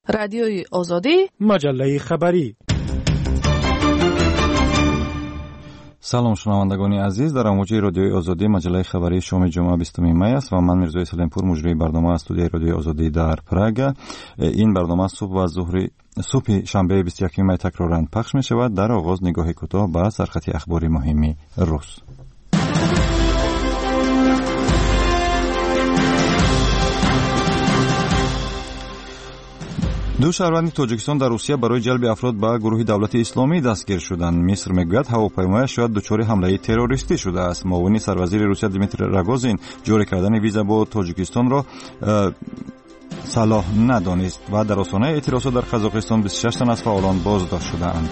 رادیوی آزادی، مجله خبری. سلام شنوندگان عزیز، در موج رادیوی آزادی مجله خبری شام جمعه 20 می است و من میرزا سلیمپور مجری برنامه استودیوی رادیوی آزادی در پراگ. این برنامه صبح شنبه 21 می تکرارا پخش می شود. در آغاز نگاه کوتاه به سرخط اخباری مهمی روز. دو شهروند تاجیکستان در روسیه برای جلب افراد به گروه دولت اسلامی دستگیر شدند. مصر میگوید هواپیمایش شاید دچار حمله تروریستی شده است. معاون سروزیر روسیه دیمیتری راگوزین جاری کردن ویزا با تاجیکستان را صلاح ندانست و در آستانه اعتراضات در قزاقستان 26 تن از فعالان بازداشت شدند.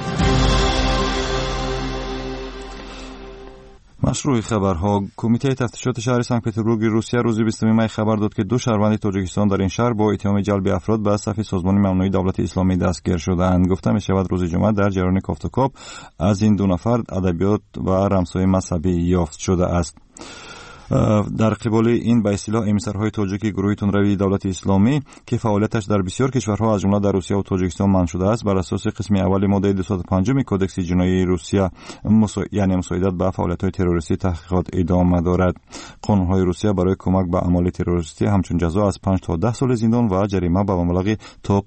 مشروع خبرها. کمیته تفتیشات شهر سنت پترزبورگ روسیه روز 20 می خبر داد که دو شهروند تاجیکستان در این شهر با اتهام جلب افراد به صف سازمان ممنوعه دولت اسلامی دستگیر شدند. گفته می شود روز جمعه در جریان کافتوکاپ از این دو نفر ادبیات و رمزهای مذهبی یافت شده است. در قبال این به اصطلاح امیسرهای تاجیکی گروه تندروی دولت اسلامی که فعالیتش در بسیار کشورها از جمله در روسیه و تاجیکستان منع شده است، بر اساس قسم اول ماده 205 کودکس جنایی روسیه یعنی مساعدت به فعالیت‌های تروریستی تحقیقات ادامه دارد. قانون‌های روسیه برای کمک به اعمال تروریستی همچون جزا از 5 تا 10 سال زندان و جریمه به مبلغ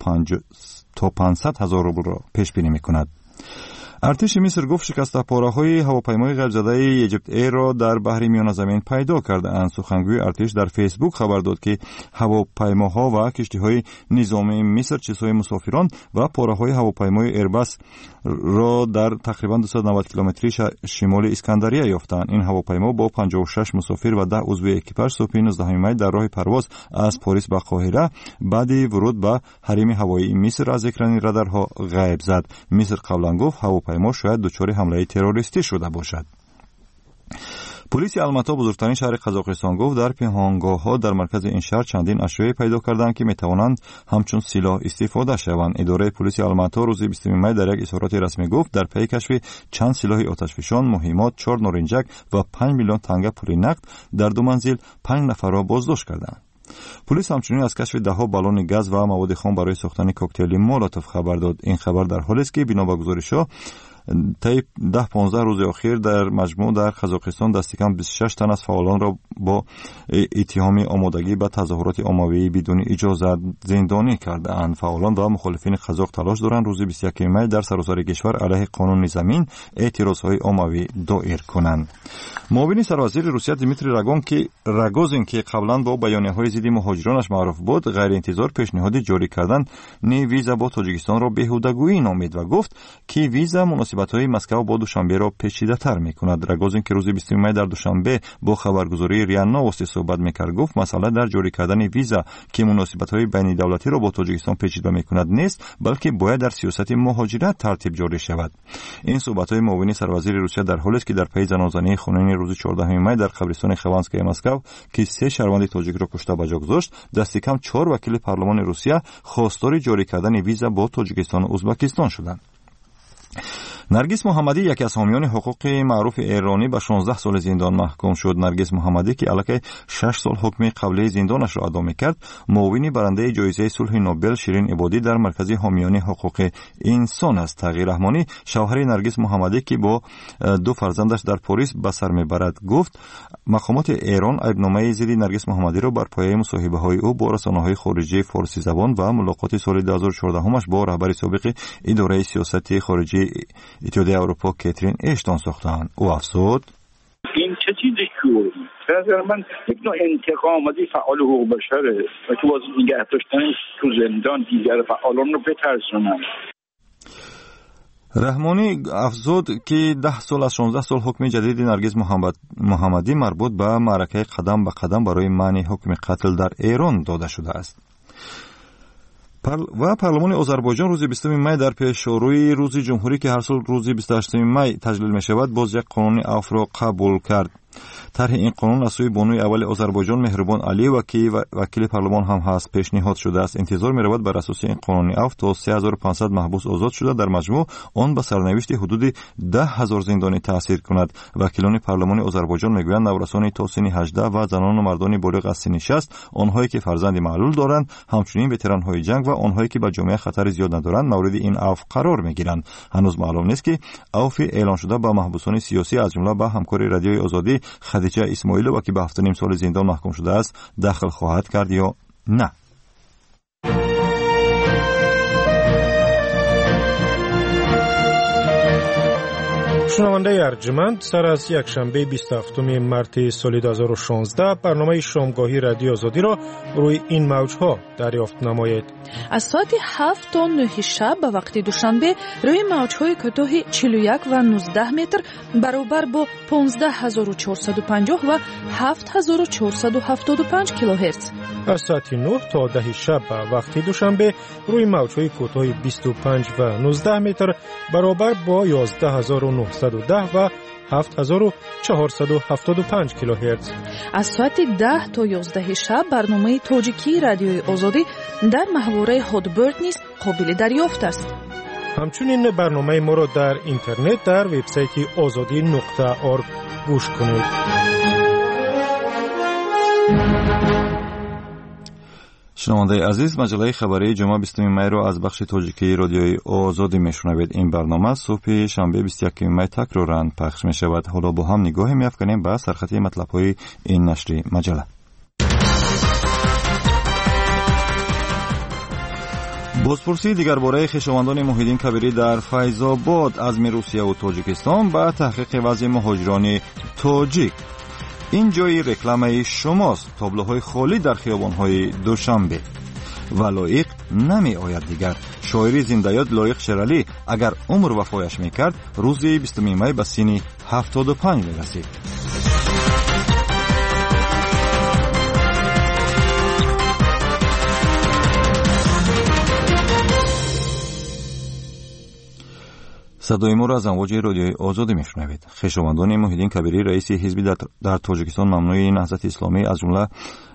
تا 500,000 روبل را پیش بینی می‌کند. ارتش مصر گفت شکسته پاره‌های هواپیمای غیب‌زده ایجیپت ایر را در بحر میان زمین پیدا کرده‌اند. سخنگوی ارتش در فیسبوک خبر داد که هواپیماها و کشتی‌های نظامی مصر چیزهای مسافران و پاره‌های هواپیمای ایرباس را در تقریباً 290 کیلومتری شمال اسکندریه یافتند. این هواپیما با 56 مسافر و 10 عضو اکیپاژ صبح 19 می در راه پرواز از پاریس به قاهره بعد ورود به حریم هوایی مصر از اکران رادارها غیب زد. مصر قبلا گفت هواپیما شاید دچار حمله تروریستی شده باشد. پلیس الماتا بزرگترین شهر قزاقستان گفت در پنهانگاه‌ها در مرکز این شهر چندین اشیاء پیدا کردند که میتوانند همچون سلاح استفاده شوند. اداره پلیس الماتا روز 20 می در یک اظهارات رسمی گفت در پی کشف چند سلاح آتشفشان، مهمات، 4 نارنجک و 5 میلیون تنگه پول نقد در 2 منزل 5 نفر را بازداشت کردند. پلیس همچنین از کشف 10 بالون گاز و مواد خام برای ساختن کوکتل مولوتوف خبر داد. این خبر در حالی است که بنا به گزارش‌ها طی 10-15 روز اخیر در مجموع در قزاقستان دست کم 26 تن از فعالان را با اتهام آمادگی به تظاهرات عمومی بدون اجازه زندانی کرده‌اند. فعالان و مخالفین قزاق تلاش دارند روز 21 می در سراسر کشور علیه قانون زمین اعتراضهای عمومی دایر کنند. معاون سروزیر روسیه دیمیتری راگوزین که قبلا با بیانیه‌های ضد مهاجرانش معروف بود، غیر انتظار پیشنهاد جاری کردن ویزا با تاجیکستان را بیهودگویی نامید و گفت که ویزا مناسبت‌های مسکو با دوشنبه را پیچیده‌تر می‌کند. راگوزین که روز 20 می در دوشنبه با خبرگزاری ریا نووستی صحبت می‌کرد گفت مسئله در جاری کردن ویزا که مناسبت‌های بین‌الدولتی را با تاجیکستان پیچیده می‌کند نیست، بلکه باید در سیاست مهاجرت ترتیب جاری شود. این صحبت‌های معاون سروزیر روسیه در حالی است که در پی زنازنی خونین روز 14 می در قبرستان خوانسکای مسکو که 3 شهروند تاجیک را کشته به جا گذاشت، دست کم 4 وکیل پارلمان روسیه خواستار جاری کردن ویزا با تاجیکستان و ازبکستان شدند. نرگس محمدی یکی از حامیان حقوق معروف ایرانی به 16 سال زندان محکوم شد. نرگس محمدی که الکی 6 سال حکم قبلی زندانش را ادا می‌کرد، معاون برنده جایزه صلح نوبل شیرین عبادی در مرکز حامیان حقوق انسان است. تقی رحمانی شوهر نرگس محمدی که با 2 فرزندش در پاریس به سر میبرد گفت مقامات ایران عیبنامه ضد نرگس محمدی را بر پایه مصاحبه‌های او با رسانه‌های خارجی فارسی زبان و ملاقات سال 2014 همش با رهبر سابق اداره سیاست خارجی اتحادیه اروپا کاترین اشتون ساختند. او افزود این چه چیزی شد؟ به نظر من یک نوع انتقام از فعال حقوق بشره و تو باز نگه داشتن تو زندان دیگر فعالان رو بترسونن. رحمانی افزود که 10 سال از 16 سال حکم جدید نرگس محمدی مربوط به معرکه قدم به قدم برای منع حکم قتل در ایران داده شده است. و پارلمان آذربایجان روز 20 می در پیشروی روز جمهوری که هر سال روز 28 می تجلیل می شود باز یک قانون عفو را قبول کرد. طرح این قانون از سوی بانوی اول آذربایجان مهربان علیوه که وکیل پارلمان هم هست پیشنهاد شده است. انتظار می‌رود بر اساس این قانون عفو تا 3500 محبوس آزاد شده در مجموع آن به سرنوشت حدود 10,000 زندانی تاثیر کند. وکیلان پارلمان آذربایجان میگویند نورسان تا سن 18 و زنان و مردان بالغ از سن 60، آنهایی که فرزند معلول دارند، همچنین وتران‌های جنگ و آنهایی که به جامعه خطر زیاد ندارند مورد این عفو قرار میگیرند. هنوز معلوم نیست که عفو اعلان شده به محبوسان سیاسی از جمله به همکار رادیوی آزادی خدیجه اسماعیلووا که به 7.5 سال زندان محکوم شده است داخل خواهد کرد یا نه. شنونده ارجمند، سر از یک شنبه 27 مارس سال 2016 برنامه شامگاهی رادیو آزادی را روی این موجها دریافت نمایید. از ساعت 7 تا 9 شب به وقت دوشنبه روی موجهای کوتاه 41 و 19 متر برابر با 15450 و 7475 کیلوهرتز. از ساعت 9 تا 10 شب به وقت دوشنبه روی موجهای کوتاه 25 و 19 متر برابر با 11910 و 7475 کیلوهرتز. از ساعت 10 تا 11 شب برنامه تاجیکی رادیوی آزادی در محوره هادبرد نیز قابل دریافت است. همچنین برنامه ما را در اینترنت در وبسایت azadi.org گوش کنید. شنونده عزیز، مجله خبری جمعه 20 می را از بخش تاجیکی رادیوی آزادی میشنوید. این برنامه صبح شنبه 21 می تکرارا پخش می شود. حالا با هم نگاهی می‌افکنیم به سرخطی مطلب‌های این نشر مجله. بازپرسی دیگر باره خویشاوندان محیدین کبیری در فیض آباد از روسیه و تاجیکستان به تحقیق وضع مهاجران تاجیک. این جای رکلامه شماست. تابلوهای خالی در خیابان‌های دوشنبه. و لایق نمی آید دیگر. شاعری زنده‌یاد لایق شرالی اگر عمر وفایش میکرد روز 20 می به سن 75 میرسید. صدای ما را از امواج رادیوی آزادی میشنوید. خویشاوندان محیدین کبیری رئیس حزب در تاجیکستان ممنوع نهضت اسلامی از جمله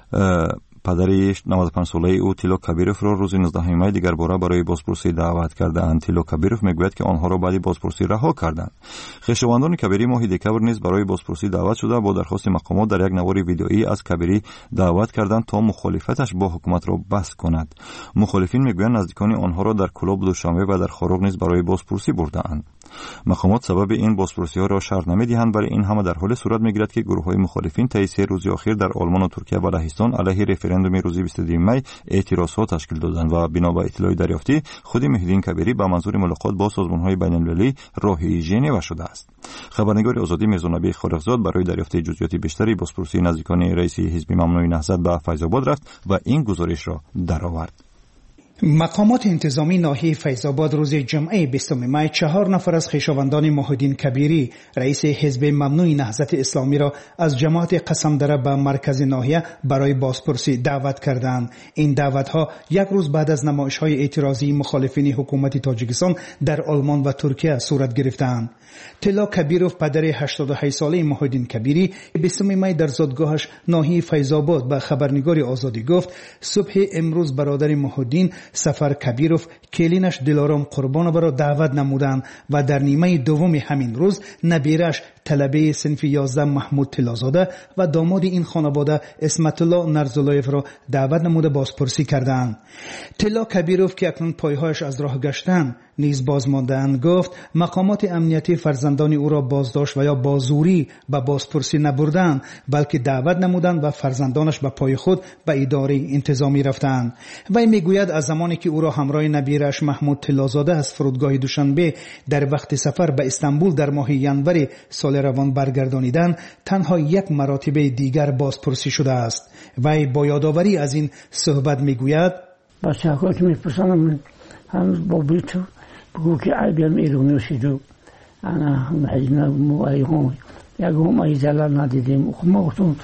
پدر 95 ساله او تیلو کبیروف را روز 19 می دیگر باره برای بازپرسی دعوت کردند. تیلو کبیروف میگوید که آنها را بعد بازپرسی رها کردند. خویشاوندان کبیری محید کبیر نیز برای بازپرسی دعوت شده با درخواست مقامات در یک نوار ویدئویی از کبیری دعوت کردند تا مخالفتش با حکومت را بس کند. مخالفین میگویند نزدیکان آنها را در کلوب دوشنبه و در خاروق نیز برای بازپرسی بردند. مقامات سبب این بازپرسی‌ها را شرح نمی‌دهند، ولی این همه در حال صورت می‌گیرد که گروه‌های مخالفین طی 3 روز اخیر در آلمان و ترکیه و لهستان علیه رفراندوم روز 22 می اعتراضات تشکیل دادند و بنا به اطلاع دریافتی خود محیدین کبیری به منظور ملاقات با سازمان‌های بین‌المللی راهی ژنو شده است. خبرنگار آزادی میرزا نبی خالقزاد برای دریافت جزئیات بیشتری بازپرسی نزدیکان رئیس حزب ممنوع نهضت به فیض آباد رفت و این گزارش را درآورد. مقامات انتظامی ناحیه فیض آباد روز جمعه 20 می 4 نفر از خویشاوندان محیدین کبیری رئیس حزب ممنوع نهضت اسلامی را از جماعت قسمدره به مرکز ناحیه برای بازپرسی دعوت کردند. این دعوت‌ها یک روز بعد از نمایش‌های اعتراضی مخالفین حکومت تاجیکستان در آلمان و ترکیه صورت گرفتند. تلا کبیروف پدر 88 ساله محیدین کبیری 20 می در زادگاهش ناحیه فیض آباد به خبرنگار آزادی گفت صبح امروز برادر محیدین سفر کبیروف کلینش دلارام قربان برا دعوت نمودند و در نیمه دوم همین روز نبیرش طلبه صنف 11 محمود طلازاده و داماد این خانواده اسمت الله نرزلایف را دعوت نموده بازپرسی کردند. تلا کبیروف که اکنون پایهایش از راه گشتند نیز بازمانده‌اند گفت مقامات امنیتی فرزندان او را بازداشت و یا بازوری به بازپرسی نبردند، بلکه دعوت نمودند و فرزندانش به پای خود به اداره انتظامی رفتند. وی میگوید از زمانی که او را همراه نبیرش محمود طلازاده از فرودگاه دوشنبه در وقت سفر به استانبول در ماه ینور سال روان برگردانیدند تنها یک مراتبه دیگر بازپرسی شده است. وی با یادآوری از این صحبت میگوید بچه‌ها که میپرسن هم با بیتو بگو که عیبیم ایرانی شدو انا محجنا موایهم یکم ای زلال ندیدیم ما گفتم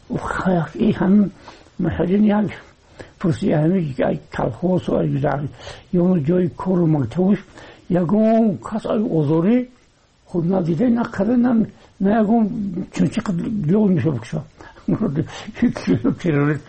این هم محجن یک پرسی همی که کلخوص و ایجاد یا جای کار مکتوش یکم کس ای اوزاری خود ندیده نکردن نگم چون چقدر لول میشه بکشم تروریست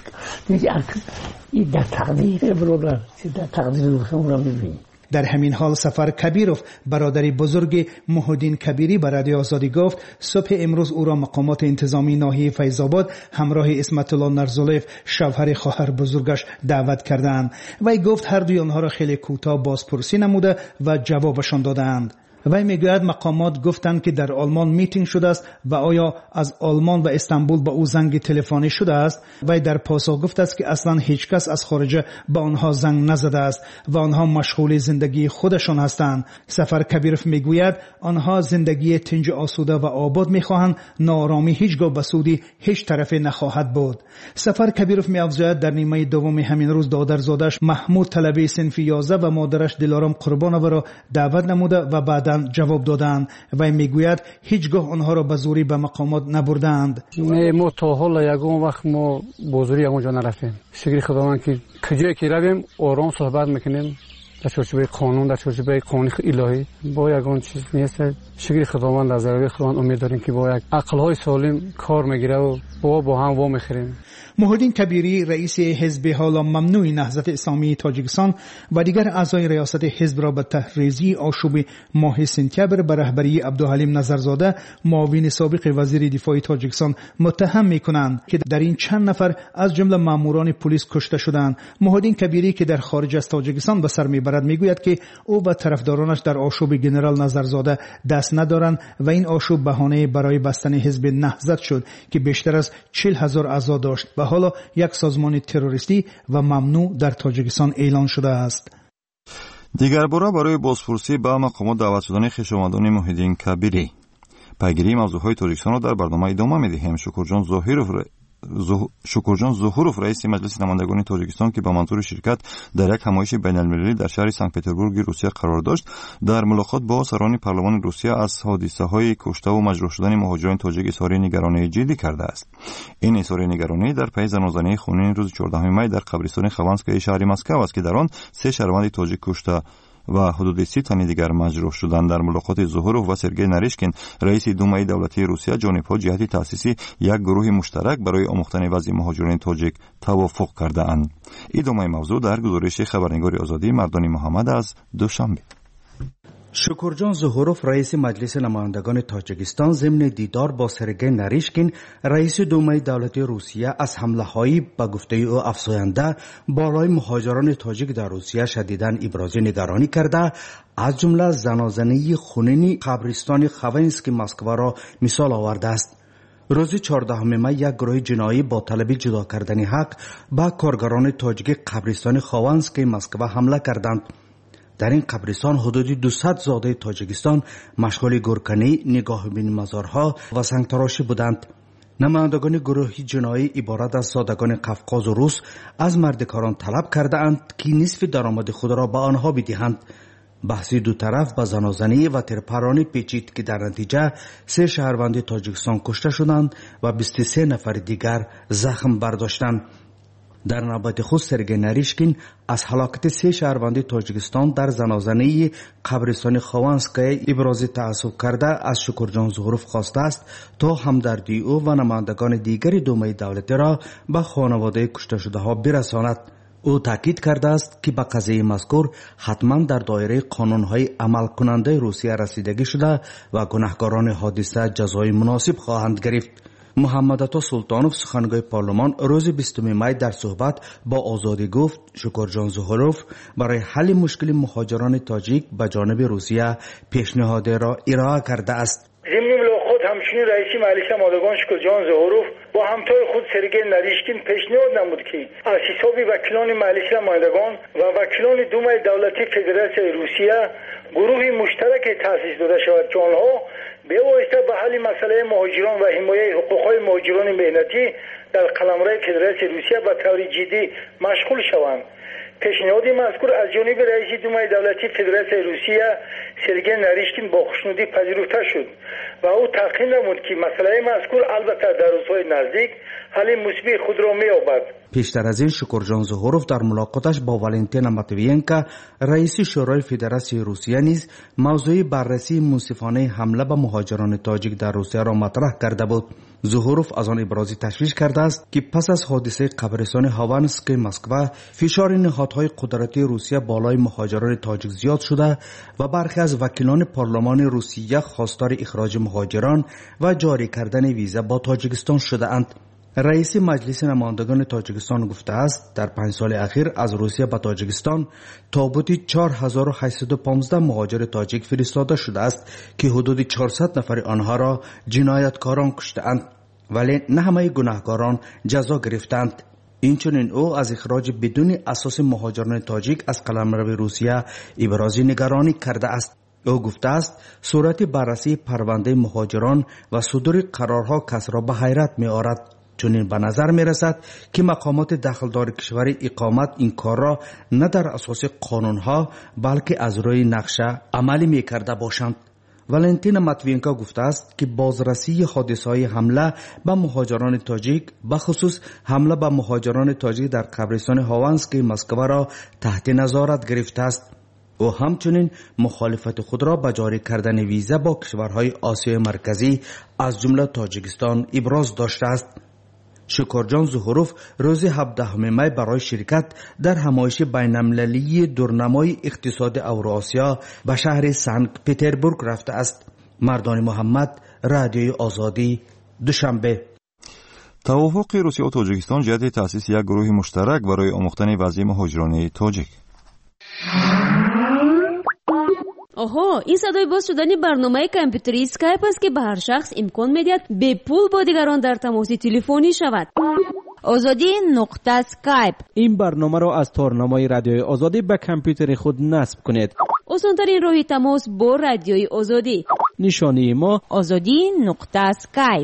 این در تقدیر برادر در تقدیر دوستان را میبینی. در همین حال سفر کبیروف برادر بزرگ محیدین کبیری به رادیو آزادی گفت صبح امروز او را مقامات انتظامی ناحیه فیض‌آباد همراه اسمت الله نرزولیف شوهر خواهر بزرگش دعوت کردند. وی گفت هر دوی آنها را خیلی کوتاه بازپرسی نموده و جوابشان دادند. وی میگوید مقامات گفتند که در آلمان میتینگ شده است و آیا از آلمان و استانبول به او زنگ تلفنی شده است. وی در پاسخ گفته است که اصلا هیچ کس از خارج به آنها زنگ نزده است و آنها مشغول زندگی خودشان هستند. سفر کبیروف میگوید آنها زندگی تنج آسوده و آباد میخواهند، ناآرامی هیچگاه به سود هیچ طرفی نخواهد بود. سفر کبیروف میافزاید در نیمه دوم همین روز دادرزادش محمود طلبی صنف 11 و مادرش دلارام قربانова را دعوت نموده و بعد جواب دادند. و میگوید هیچگاه آنها را به زوری به مقامات نبردند. ما تا حالا یگان وقت ما با زوری اونجا نرفتیم. شکر خداوند که کجایی که رویم آرام صحبت میکنیم در چارچوب قانون، در چارچوب قانون الهی. با یگان چیز نیست. شکر خداوند، از روی خداوند امید داریم که با یک عقل‌های سالم کار میگیره و با هم وا میخوریم. محیدین کبیری رئیس حزب حالا ممنوع نهضت اسلامی تاجیکستان و دیگر اعضای ریاست حزب را به تحریزی آشوب ماه سپتامبر به رهبری عبدالحلیم نظرزاده معاون سابق وزیر دفاع تاجیکستان متهم میکنند که در این چند نفر از جمله ماموران پلیس کشته شدند. محیدین کبیری که در خارج از تاجیکستان به سر میبرد میگوید که او و طرفدارانش در آشوب جنرال نظرزاده دست ندارند و این آشوب بهانه برای بستن حزب نهضت شد که بیشتر از 40,000 اعضا داشت و حالا یک سازمان تروریستی و ممنوع در تاجیکستان اعلان شده است. دیگر باره برای بازپرسی به مقامات دعوت شدن خویشاوندان محیدین کبیری. پیگیری موضوعهای تاجیکستان را در برنامه ادامه می‌دهیم. شکرجان ظهوروف رئیس مجلس نمایندگان تاجیکستان که به منظور شرکت در یک همایش بین‌المللی در شهر سنت پترزبورگ روسیه قرار داشت، در ملاقات با سران پارلمان روسیه از حادثه‌های کشته و مجروح شدن مهاجران تاجیک اظهار نگرانی جدی کرده است. این اظهار نگرانی در پی زنازنی خونین روز 14 می در قبرستان خوانسکای شهر مسکو است که در آن 3 شهروند تاجیک کشته و حدود 30 تن دیگر مجروح شدند. در ملاقات ظهوروف و سرگئی نریشکین رئیس دومای دولتی روسیه جانبها جهت تأسیس یک گروه مشترک برای آموختن وضع مهاجران تاجیک توافق کرده‌اند. ادامه موضوع در گزارش خبرنگار آزادی مردانی محمد از دوشنبه. شکرجان ظهوروف رئیس مجلس نمایندگان تاجیکستان ضمن دیدار با سرگئی نریشکین رئیس دومای دولتی روسیه از حمله‌های به گفته او افزاینده بالای مهاجران تاجیک در روسیه شدیداً ابراز نگرانی کرده، از جمله زنازنی خونین قبرستان خوانسکی مسکو را مثال آورده است. روز 14 می یک گروه جنایی با طلب جدا کردن حق به کارگران تاجیک قبرستان خوانسکی مسکو حمله کردند. در این قبرستان حدود 200 زاده تاجیکستان مشغول گورکنی، نگاه بین مزارها و سنگتراشی بودند. نمایندگان گروه جنایی عبارت از زادگان قفقاز و روس از مردکاران طلب کرده اند که نصف درآمد خود را به آنها بدهند. بحثی دو طرف به زنازنی و ترپرانی پیچید که در نتیجه 3 شهروند تاجیکستان کشته شدند و 23 نفر دیگر زخم برداشتند. در نوبت خود سرگئی نریشکین از هلاکت 3 شهروند تاجیکستان در زنازنه قبرستان خوانسکای ابراز تأسف کرده از شکرجان ظهوروف خواسته است تا همدردی او و نمایندگان دیگر دومای دولتی را به خانواده کشته شده ها برساند. او تاکید کرده است که به قضیه مذکور حتما در دایره قانون‌های عمل کننده روسیه رسیدگی شده و گناهکاران حادثه جزای مناسب خواهند گرفت. محمد عطا سلطانوف سخنگوی پارلمان روز 20 می در صحبت با آزادی گفت شکرجان ظهوروف برای حل مشکل مهاجران تاجیک به جانب روسیه پیشنهاد را ارائه کرده است. همچنین رئیس مجلس نمایندگان شکرجان ظهوروف با همتای خود سرگئی نریشکین پیشنهاد نمود که از حساب وکیلان مجلس نمایندگان و وکیلان دومای دولتی فدراسیون روسیه گروهی مشترک تأسیس داده شود که آنها به واسطه به حل مسئله مهاجران و حمایت حقوق‌های مهاجران مهنتی در قلمرو فدراسیون روسیه به طور جدی مشغول شوند. پیشنهاد مذکور از جانب رئیس دومای دولتی فدراسیون روسیه سرگئی نریشکین با خوشنودی پذیرفته شد و او تحقیق نمود که مسئله مذکور البته در روزهای نزدیک حل مثبت خود را می‌یابد. پیشتر از این شکرجان ظهورов در ملاقاتش با والنتینا ماتوینکا رئیس شورای فدراسیون روسیه نیز موضوع بررسی منصفانه حمله به مهاجران تاجیک در روسیه را مطرح کرده بود. ظهورov از آن ابراز تشویش کرده است که پس از حادثه قبرستان هاوانسک مسکو فشار نهادهای قدرتی روسیه بالای مهاجران تاجیک زیاد شده و برخی از وکیلان پارلمان روسیه خواستار اخراج مهاجران و جاری کردن ویزا با تاجیکستان شده اند. رئیس مجلس نمایندگان تاجیکستان گفته است در 5 سال اخیر از روسیه به تاجیکستان تابوتی 4815 مهاجر تاجیک فرستاده شده است که حدود 400 نفر آنها را جنایتکاران کشته‌اند، ولی نه همه گناهکاران جزا گرفتند. اینچنین او از اخراج بدون اساس مهاجران تاجیک از قلمرو روسیه ابراز نگرانی کرده است. او گفته است صورت بررسی پرونده مهاجران و صدور قرارها کس را به حیرت می آورد. چنین به نظر می رسد که مقامات دخلدار کشور اقامت این کار را نه در اساس قانونها بلکه از روی نقشه عملی می کرده باشند. والنتینا ماتوینکا گفته است که بازرسی حادثه‌های حمله به مهاجران تاجیک به خصوص حمله به مهاجران تاجیک در قبرستان هاوانسک مسکو را تحت نظارت گرفته است. او همچنین مخالفت خود را به جاری کردن ویزا با کشورهای آسیای مرکزی از جمله تاجیکستان ابراز داشته است. شکرجان ظهورov روز 17 می برای شرکت در همایش بین‌المللی دورنمای اقتصاد اوراسیا به شهر سنت پترزبورگ رفته است. مردان محمد، رادیوی آزادی، دوشنبه. توافق روسیه و تاجیکستان جهت تأسیس یک گروه مشترک برای آموختن وضعیت مهاجران تاجیک. آها، این صدای باز شدن برنامه کامپیوتری اسکایپ است که به هر شخص امکان می‌دهد به پول با دیگران در تماس تلفنی شود. آزادی نقطه اسکایپ. این برنامه را از تارنامه رادیوی آزادی به کامپیوتر خود نصب کنید. آسان‌ترین راه تماس با رادیوی آزادی. نشانی ما آزادی نقطه اسکایپ.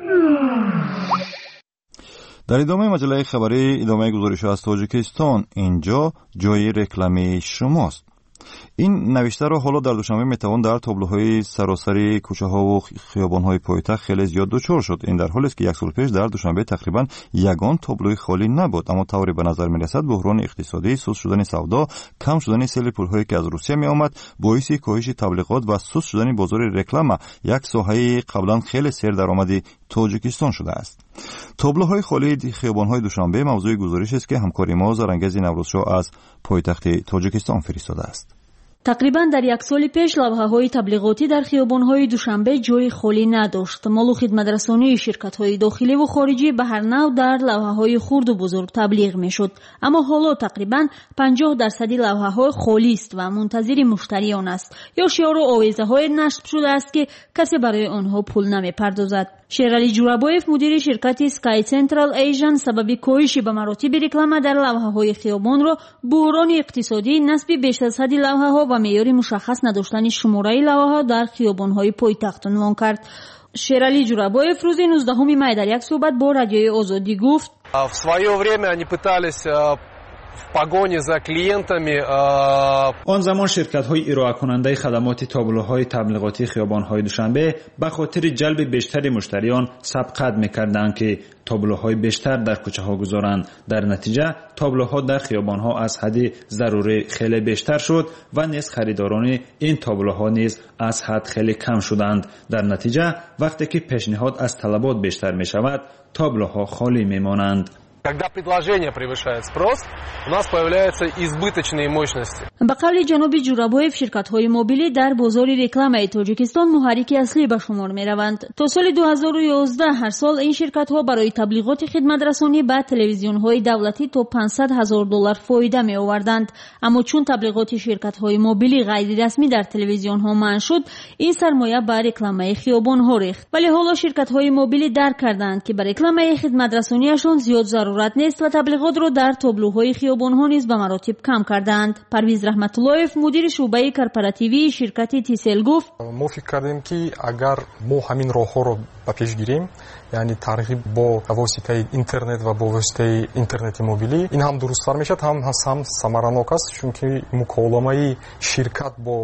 در ادامه مجله خبری ادامه گزارش از تاجیکستان، اینجا جای رکلامی شماست. این نوشته را حالا در دوشنبه میتوان در تابلوهای سراسری کوچه ها و خیابان های پایتخت خیلی زیاد دچار شد. این در حالی است که یک سال پیش در دوشنبه تقریبا یگان تابلوی خالی نبود، اما طوری به نظر میرسد بحران اقتصادی، سست شدن سودا، کم شدن سیل پولهایی که از روسیه می آمد باعث کاهش تبلیغات و سست شدن بازار رکلام، یک ساحه قبلا خیلی سیر درآمدی تاجیکستان شده است. تابلوهای خالی خیابان های دوشنبه موضوع گزارش است که همکاری ما زرنگز نوروزشاه از پایتخت تاجیکستان فرستاده است. تقریبا در یک سال پیش لوحه‌های تبلیغاتی در خیابان‌های دوشنبه جای خالی نداشت. مال و خدمت‌رسانی شرکت‌های داخلی و خارجی به هر نوع در لوحه‌های خرد و بزرگ تبلیغ می‌شد. اما حالا تقریبا 50% لوحه‌ها خالی است و منتظر مشتریان است. یا شعار و آویزه‌های نصب شده است که کسی برای آنها پول نمی‌پردازد. شیرالی جورابویف مدیر شرکت سکای سنترال ایژن سبب کاهش به مراتب رکلام در لوحه‌های خیابان را بحران اقتصادی، نصب بیش از حد لوحه‌ها و معیار مشخص نداشتن شماره لوحه‌ها در خیابان‌های پایتخت عنوان کرد. شیرالی جورابویف روز 19 می در یک صحبت با رادیوی آزادی گفت: В свое время они пытались в погоне за клиентами. آن زمان شرکت‌های ارائه کننده خدمات تابلوهای تبلیغاتی خیابان‌های دوشنبه به خاطر جلب بیشتر مشتریان سبقت می‌کردند که تابلوهای بیشتر در کوچه‌ها گذارند. در نتیجه تابلوها در خیابان‌ها از حد ضروری خیلی بیشتر شد و نیز خریداران این تابلوها نیز از حد خیلی کم شدند. در نتیجه وقتی که پیشنهاد از طلبات بیشتر می‌شود تابلوها خالی می‌مانند. Когда предложение превышает спрос, у нас появляются избыточные мощности. به قول جناب جورابویف شرکت‌های موبیلی در بازار رکلام تاجیکستان محرک اصلی به شمار می‌روند. تا سال 2011 هر سال این شرکت‌ها برای تبلیغات خدمت رسانی به تلویزیون‌های دولتی تا $500,000 فایده می‌آوردند. اما چون تبلیغات شرکت‌های موبیلی غیر رسمی در تلویزیون‌ها منع شد، این سرمایه به رکلام خیابان‌ها ریخت. ولی حالا شرکت‌های موبیلی درک کردند که برای رکلام خدمت رسانیشان زیاد ضرورت نیست و تبلیغات رو در تابلوهای خیابان‌ها نیز به مراتب کم کردند. پرویز رحمت اللهیف مدیر شعبه کارپوراتیوی شرکت تیسل گفت: ما فکر کردیم که اگر ما همین راه‌ها رو به پیش گیریم، یعنی ترغیب با واسطه اینترنت و با واسطه اینترنت موبیلی، این هم درست‌تر میشه، هم ثمراناک است، چون که مکالمه شرکت با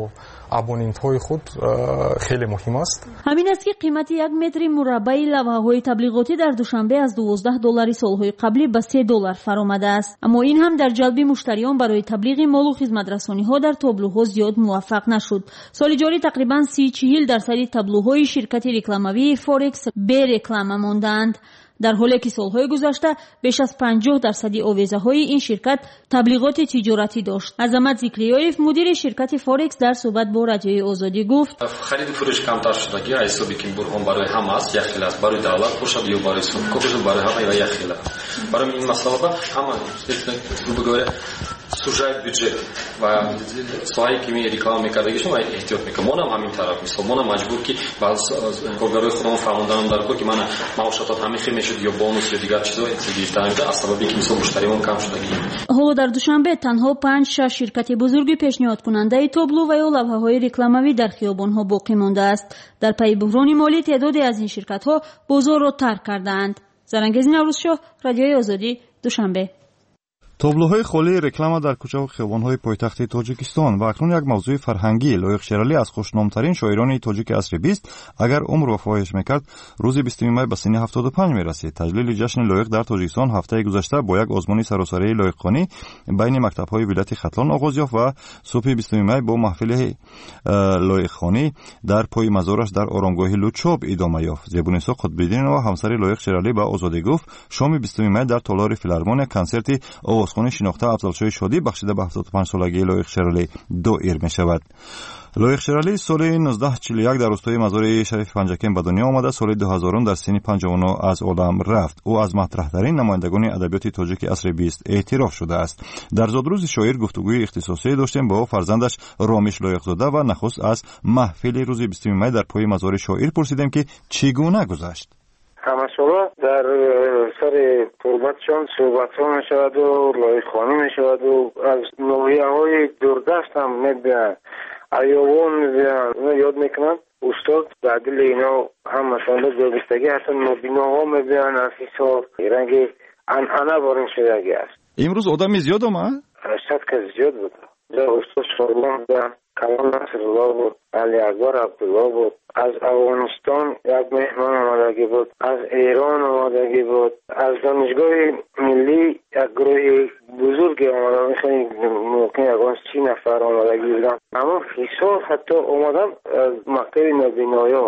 абонентҳои худ хеле муҳим аст. ҳамин аст ки қимати 1 метри мураббаи лавҳаҳои таблиғотӣ дар душанбе аз $12 солҳои қаблӣ ба $3 фаромадааст. аммо ин ҳам дар ҷалби муштариён барои таблиғи молу хизматрасониҳо дар таблӯҳо зиёд муваффақ нашуд. соли ҷорӣ тақрибан 30-40% таблӯҳои ширкати рекламавии Forex бе реклама мондаанд, дар ҳоле ки солҳои гузашта беш аз 50% овезаҳои ин ширкат таблиғоти тиҷоратӣ дошт. Азамат Зикриёев, мудири ширкати Forex, дар суҳбат бо Радиои Озодӣ гуфт: хариди фурӯш камтар шудагӣ аз ҳисоби ки бурҳон барои ҳама аст, як хел аст, барои давлат бошад ё барои субкош, барои ҳама як хел аст. барои ин масъала ҳама грубо говоря сужает бюджет ва соҳае ки ми реклама мекардагишон эҳтиёт мекунам. монам ҳамин тараф, мисол монам маҷбур ки ба коргарои худам фаҳмонданам дар кор ки мана маошотот ҳамин хел мешуд ё бонус ё дигар чизо гирифта меда аз сабаби ки мисол муштариён кам шудагӣ. ҳоло дар Душанбе танҳо 5-6 ширкати бузурги пешниҳодкунандаи таблӯ ва ё лавҳаҳои рекламавӣ дар хиёбонҳо боқӣ мондааст. дар пайи буҳрони молӣ теъдоде аз ин ширкатҳо бозорро тарк кардаанд. Зарангези Наврӯзшоҳ, Радиои Озодӣ, Душанбе. таблӯҳои холии реклама дар кӯчаву хиёбонҳои пойтахти Тоҷикистон ва акнун як мавзӯи фарҳангӣ. Лоиқ Шералӣ аз хушномтарин шоирони тоҷики асри 20 агар умр фоҳиш мекард, рӯзи 20 май ба синни 75 мерасид. таҷлили ҷашни лоиқ дар Тоҷикистон ҳафтаи гузашта бо як озмуни саросарии лоиқхонӣ байни мактабҳои вилояти Хатлон оғоз ёфт ва субҳи 20 май бо маҳфили лоиқхонӣ дар пои мазораш дар оромгоҳи Лучоб идома ёфт. Зебуниса Қутбиддинова, ҳамсари Лоиқ Шералӣ, ба Озодӣ гуфт: шоми 20 май дар толори филармония консерти овозхони шинохта Афзалшоҳи Шодӣ бахшида ба 75-солагии Лоиқ Шералӣ доир мешавад. Лоиқ Шералӣ соли 1941 дар рӯстои мазори Шарифи Панҷакем ба дунё омада, соли 2000 дар синни 59 аз олам рафт. ӯ аз матраҳтарин намояндагони адабиёти тоҷики асри 20 эътироф шудааст. дар зодрӯзи шоир гуфтугӯи ихтисосие доштем бо фарзандаш Ромиш Лоиқзода ва нахуст аз маҳфили рӯзи 20 май дар пои мазори шоир пурсидем ки чӣ гуна гузашт. ҳамасола дар сари турбатшон суҳбатҳо мешаваду лоиқхонӣ мешаваду аз ноҳияҳои дурдаст ҳам мебиянд, айёвон мебиянд, ёд мекунанд. устод дар дили ино ҳам масъала зебистагӣ ҳатто нобиноҳо мебиянд аз ҳисоб ранги анъана борин шудагӣ аст. имрӯз одами зиёд омад? 100 кас зиёд буд. устод Шорлон буд, Калон Насрулло буд, Али Акбар Абдулло буд. аз Афғонистон як меҳмон омадагӣ буд, аз Эрон омадагӣ буд, аз донишгоҳи миллӣ як гурӯҳи бузурге омадагӣ, мумкин ягон 30 нафар омадагӣ буданд. аммо ҳисоб ҳатто омадан аз мактаби нобиноё.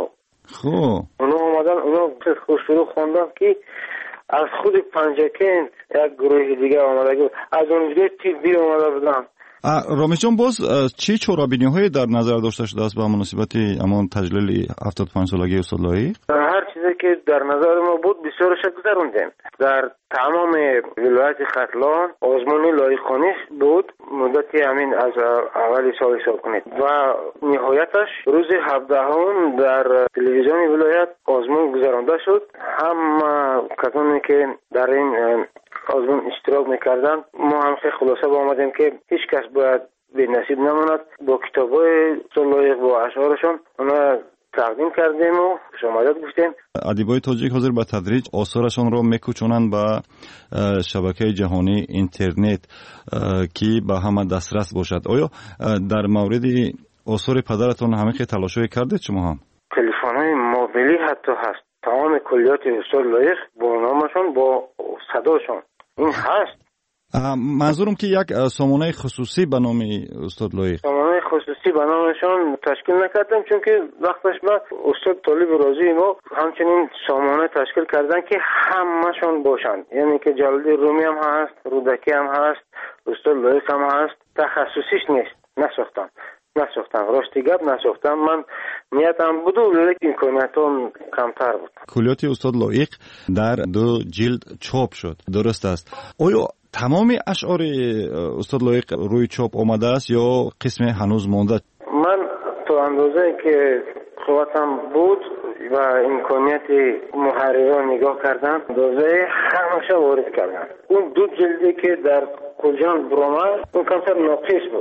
оно омадан, оно хушрӯ хонданд ки аз худи Панҷакен як гурӯҳи дигар омадагӣ буд, аз донишгоҳи тиббӣ омада буданд. ромишҷон, боз чӣ чорабиниҳое дар назар дошта шудааст ба муносибати ҳамон таҷлили 75-солагии устод Лоиқ? ҳар чизе ки дар назари мо буд бисёрша гузарондем. дар тамоми вилояти Хатлон озмуни лоиқхонӣ буд муддати ҳамин аз аввали соли ҳисоб кунед ва ниҳояташ рӯзи 17 дар телевизиони вилоят озмун гузаронда шуд. ҳама касоне ки дар ин озмун иштирок мекарданд, мо ҳам хеле хулоса ба омадем ки ҳеч кас бояд бенасиб намонад. бо китобҳои Лоиқ, бо ашъорашон оно тақдим кардему хушомадад гуфтем. адибои тоҷик ҳозир ба тадриҷ осорашонро мекӯчонанд ба шабакаи ҷаҳонӣ, интернет, ки ба ҳама дастрас бошад. оё дар мавриди осори падаратон ҳамин хел талошое кардед шумо ҳам? телефонҳои мобилӣ ҳатто ҳаст. тамоми куллиёти устод Лоиқ бо номашон, бо садошон ин ҳаст. манзурам ки як сомонаи хусусӣ ба номи устод Лоиқ, сомонаи хусусӣ ба номашон ташкил накардам, чунки вақташ ба устод Толиби Розии мо ҳамчунин сомона ташкил кардан ки ҳамашон бошанд. яъне ки Ҷалолиддин Румӣ ҳам ҳаст, Рӯдакӣ ҳам ҳаст, устод Лоиқ ҳам ҳаст. тахассусиш нест. насохтам, рости гап насохтам. ман ниятам буду, лекин имкониятам камтар буд. куллиёти устод Лоиқ дар 2 ҷилд чоп шуд, дуруст аст? оё тамоми ашъори устод Лоиқ рӯи чоп омадааст ё қисме ҳанӯз монда? ман то андозае ки қувватам буд ва имконияти муҳаррирон нигоҳ кардам, андозаи ҳамаша ворид кардам. он 2 ҷилде ки дар Қулҷон буромад, он камтар ноқис буд.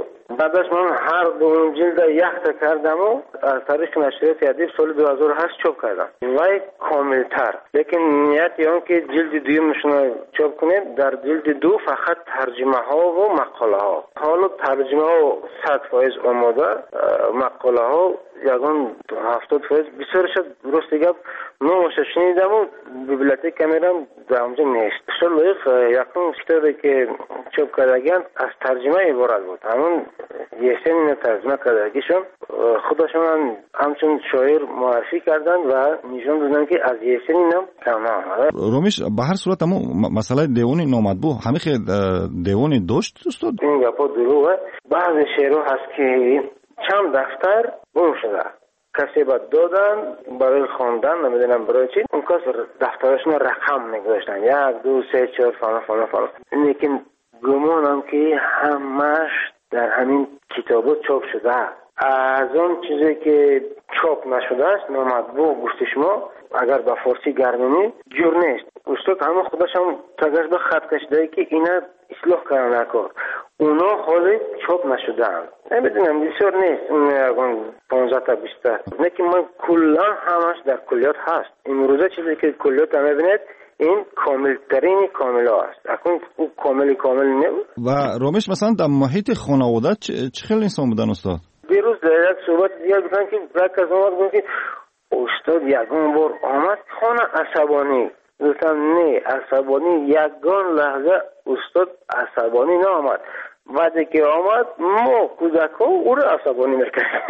بعدش من هر دو جلد یک تا کردم و از طریق نشریات ادیب سال 2008 چاپ کردم و کاملتر. لیکن نیتی اون که جلد دویمشون چاپ کنیم، در جلد دو فقط ترجمه ها و مقاله ها. حالا ترجمه ها 100% آماده، مقاله ها یگان 70% بسیار شد. درست گپ نوش شنیدم و بیبلیوتک کمیرم در اونجا نیست. شل لایق یکم کتابی که چاپ کردگان از ترجمه عبارت بود. همون یسنی ترجمه کردگیشون خودشون همچون شاعر معرفی کردن و نشون دادن که از یسنی نم کم آمده. رومیش به هر صورت اما مسئله دیوانی نامطبوع همیشه دیوانی داشت استاد؟ این گپا دروغه. بعضی شعرها هست که چند دفتر گم شده، کسی باید دادن برای خواندن، نمیدونم برای چی، اون کس دفترشون رقم نگذاشتن 1 2 3 4 فلان. لیکن گمانم که همش در همین کتابا چاپ شده. از اون چیزی که چاپ نشده است نامطبوع گفته شما اگر به فارسی گرمینی جور نیست. استاد همه خودش هم تگرش به خط کشیده که اینا اصلاح کردن نکار، اونا خالی چاپ نشدن. نمیدونم بسیار نیست، 15 تا 20 تا. لیکن من کلا همش در کلیات هست. امروزه چیزی که کلیات هم میبینید این کامل ترین کامل است. اکنون او کامل نبود. و رومیش مثلا در محیط خانواده چه خیلی انسان بودن استاد؟ دیروز در یک صحبت دیگر بودن که یک از آمد گفت که استاد یکان بار آمد خانه عصبانی. گفتم نه عصبانی یکان لحظه استاد عصبانی نامد. بعدی که آمد ما کودک ها او را عصبانی میکرد.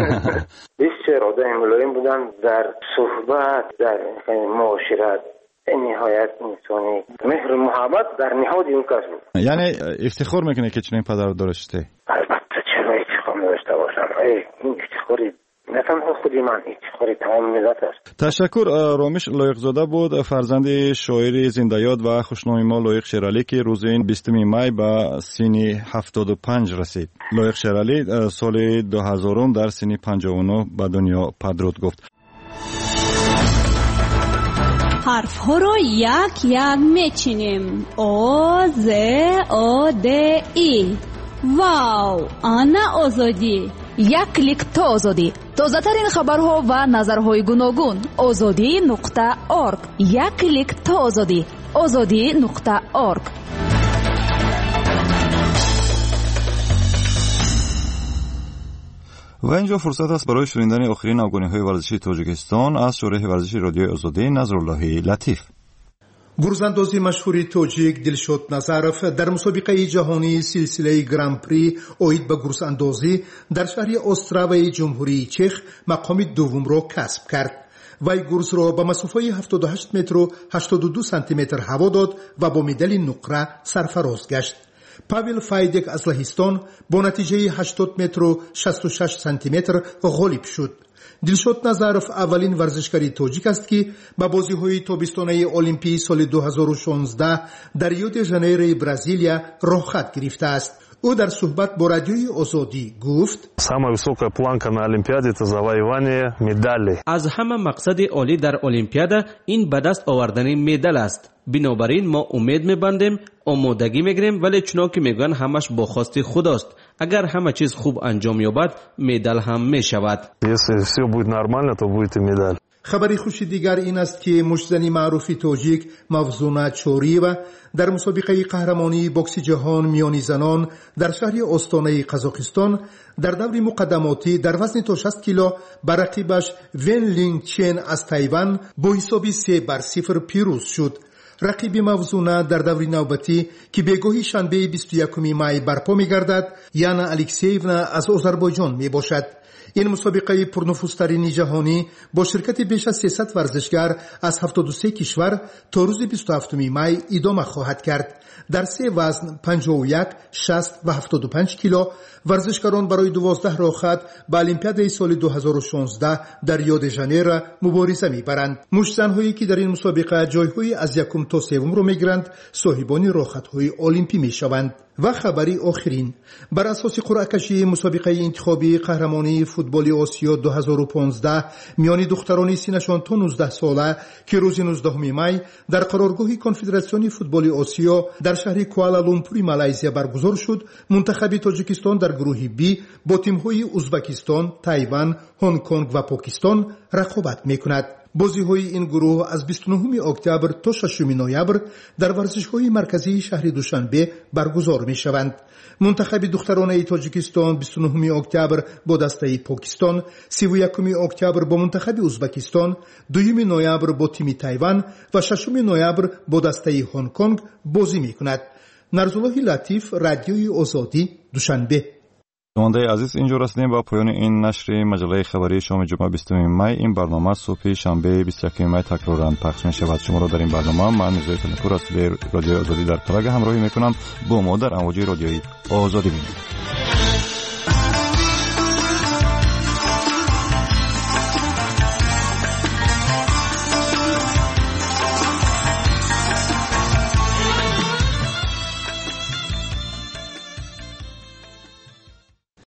بسیار آدم ملایم بودن در صحبت، در معاشرت، نهایت انسانی مهر محبت در نهاد اون کس بود. یعنی افتخار میکنه که چنین پدر داشته؟ البته چرا افتخار نداشته باشم. این افتخاری نه تنها خودی من، افتخاری تمام ملت است. تشکر. رومیش لایقزاده بود، فرزند شاعر زنده‌یاد و خوشنام ما لایق شیرعلی که روز 20 می به سن 75 رسید. لایق شیرعلی سال 2000 در سن 59 به دنیا پدرود گفت. حرف ها رو یک یک میچینیم. آ ز آ د ای. واو، انا آزادی. یک کلیک تا آزادی. تازه ترین خبرها و نظرهای گوناگون. azadi.org. یک کلیک تا آزادی. azadi.org. و اینجا فرصت است برای شنیدن آخرین آگاهی‌های ورزشی تاجیکستان از شورای ورزشی رادیوی آزادی نظرالله لطیف. گرزانداز مشهور تاجیک دلشاد نظرف در مسابقه جهانی سلسله گران پری اوید به گرزاندازی در شهر استراوای جمهوری چخ مقام دوم را کسب کرد. وی گرز را به مسافه 78 متر و 82 سانتی متر هوا داد و با مدال نقره سرفراز گشت. پاول فایدک از لهستان با نتیجه 80 متر و 66 سانتی متر غالب شد. دلشاد نظرف اولین ورزشکاری تاجیک است که به بازی‌های تابستانه المپی سال 2016 در ریو دی ژانیرو برزیلیا راه خط گرفته است. او در صحبت با رادیوی آزادی گفت: самая высокая планка на олимпиаде это завоевание медалей. از همه مقصد عالی در المپیاد این به دست آوردن مدال است. بنابراین ما امید می‌بندیم، آمادگی می‌گیریم، ولی چون که میگن همش با خواست خداست. اگر همه چیز خوب انجام یابد مدال هم میشود. Если все будет нормально, то будет и медаль. خبری خوشی دیگر این است که مشتزن معروف تاجیک مفزونه چوریو در مسابقه قهرمانی بوکس جهان میانی زنان در شهر استانه قزاقستان در دور مقدماتی در وزن تا 60 کیلو بر رقیبش ون لینگ چین از تایوان با حساب 3-0 پیروز شد. رقیب موزونه در دور نوبتی که بگاهی شنبه 21 می برپا می‌گردد یانا الکسیونا از آذربایجان میباشد. این مسابقه پرنفوذترین جهانی با شرکت بیش از 300 ورزشگر از 73 کشور تا روز 27 می ادامه خواهد کرد. در 3 وزن 51, 60 و 75 کیلو ورزشکاران برای 12 راه خط به المپیاد سال 2016 در ریو دی ژانیرو مبارزه می‌برند. مشتزن‌هایی که در این مسابقه جای‌های از یکم تا سوم را می‌گیرند صاحبان راه خط‌های المپی می‌شوند. و خبری آخرین بر اساس قرعه کشی مسابقه انتخابی قهرمانی فوتبال فوتبال آسیا 2015 میان دختران سنشان تا 19 ساله که روز 19 می در قرارگاه کنفدراسیون فوتبال آسیا در شهر کوالالامپور مالزی برگزار شد، منتخب تاجیکستان در گروه بی با تیم‌های ازبکستان، تایوان، هنگ کنگ و پاکستان رقابت می‌کند. بازی‌های این گروه از 29 اکتبر تا 6 نوامبر در ورزشگاه مرکزی شهر دوشنبه برگزار می‌شوند. منتخب دختران تاجیکستان 29 اکتبر با دسته پاکستان، 31 اکتبر با منتخب ازبکستان، 2 نوامبر با تیم تایوان و 6 نوامبر با دسته هنگ کنگ بازی می‌کند. نرزالله لطیف، رادیوی آزادی، دوشنبه. شنونده عزیز، اینجا رسیدیم با پایان این نشر مجله خبری شام جمعه 20 می. این برنامه صبح شنبه 21 می تکرارا پخش می‌شود. شما را در این برنامه من میرزا تلپور از رادیوی آزادی در پراگ همراهی می‌کنم. با ما در امواج رادیویی آزادی باشید.